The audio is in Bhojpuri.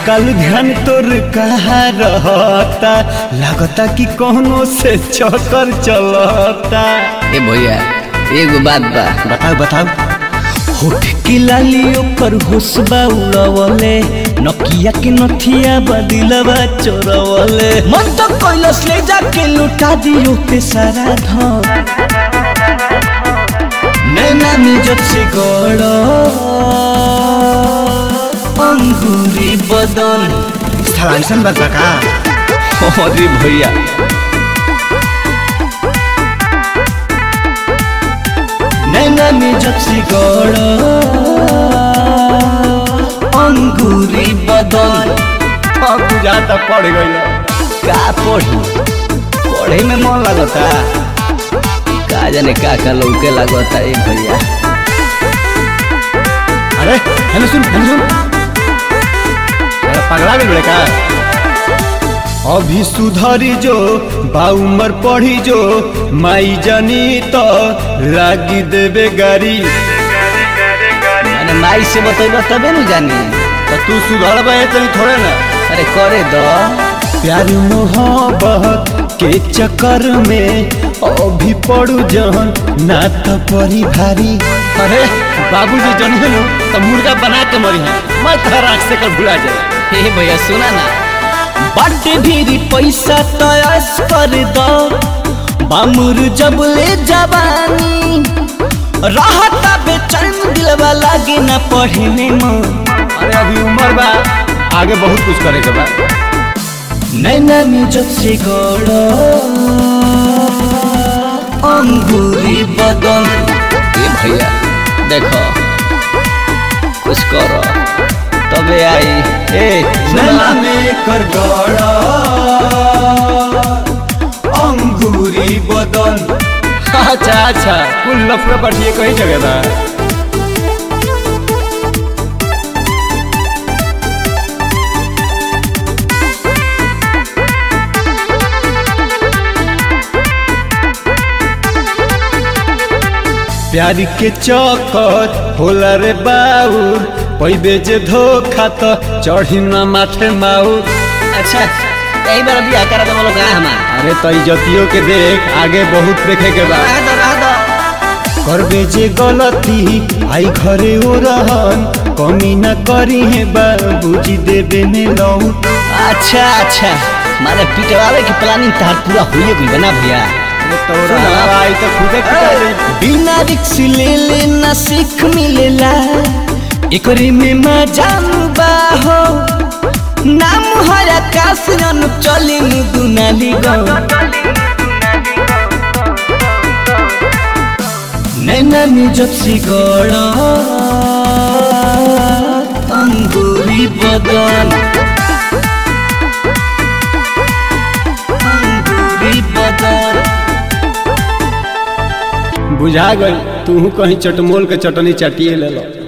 आजकल ध्यान तोर कहाँ रहता, लगता कि कोनो से चक्कर चलता। ए भैया एगो बात बा, बताओ बताओ। होठ की लाली ऊपर हुस्बा उड़वले, नकिया के नथिया बदिलवा चोरवले। मन तो कैलस ले जाके लुटा दियो पे सारा धन। नैना में जब से गड़ो अंगूरी बदन। स्थलांसन बदला का? अरे भैया नैना में जब से गड़ो अंगूरी बदन। अब बुझाता पड़ गई। का पढ़े में मन लगता, का जाने का लौके लगता है भैया। अरे हेलो सुन पगला गए का? अभी सुधरी जो बाउमर पढ़ी जो, माई जानी तो लागी देवे गारी। मैंने माई से बतेबा तबे न जानी। तो तू सुधर तनी थोड़े ना। अरे करे दो। प्यार मोहब्बत के चक्कर में अभी पड़ू जहन ना तो परी भारी। अरे बाबूजी जनिए नु तो मुर्गा बना के मरी है, मैं तारा आँख से कर भुला जाए। हे भैया सुना ना, बाटे भी पैसा तयस कर दो, बामुर जब ले जवानी रहता बेचैन दिलवा लागे ना पढ़े में मन। अरे अभी उम्र बा, आगे बहुत कुछ करे के बा। नैना में जब से गड़ो अंगूरी बदन। ए भैया देखो कुछ करो तबे आई। नैना में कर गड़ो अंगूरी बदन। अच्छा कुल लफड़ा पटिए कहीं जगह बा। प्यार के चक्कर होला रे बाउर, पैबे जे धोखा तो चढ़ी न माथे माउर। अच्छा यही बार अभी आकर तो बोलो का हमार। अरे तो इज्जतियों के देख, आगे बहुत देखे के बाद। रह दो। करबे जे गलती आई घरे ओ रहन, कमी न करी है बाबूजी देबे में लौट। अच्छा मारे पिटवावे की प्लानिंग तार पूरा हुई कोई बना भैया। तो खुदे बिना रिक्स ले लेना सीख मिलेला, एकरे में मजा बा हो। नाम हर आकाश अनु चले दुनाली गो। नैना में जब से गड़ो अंगूरी बदन। अंगूरी बदन बुझा गई। तू कहीं चटमोल के चटनी चाटिए ले लो।